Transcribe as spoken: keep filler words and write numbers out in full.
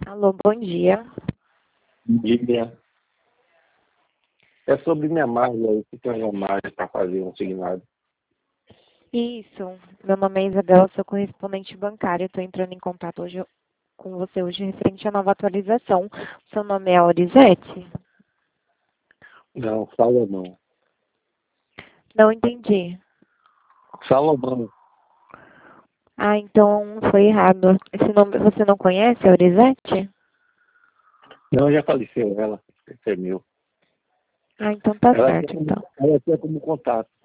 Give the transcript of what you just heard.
Alô, bom dia. Bíblia. É sobre minha margem aí, que tem uma margem para fazer um signado. Isso, meu nome é Isabela, sou correspondente bancária. Estou entrando em contato hoje com você hoje referente à nova atualização. Seu nome é Aurizete? Não, Salomão. Não entendi. Salomão. Ah, então foi errado. Esse nome você não conhece, Aurizete? Não, já faleceu ela. Esse é meu. Ah, então tá Ela tinha certo, como, então. ela tinha como contato.